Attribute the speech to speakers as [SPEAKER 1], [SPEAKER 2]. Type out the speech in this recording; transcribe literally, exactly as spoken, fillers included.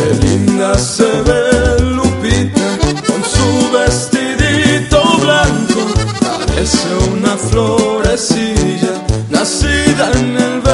[SPEAKER 1] Qué linda se ve Lupita con su vestidito blanco, parece una florecilla nacida en el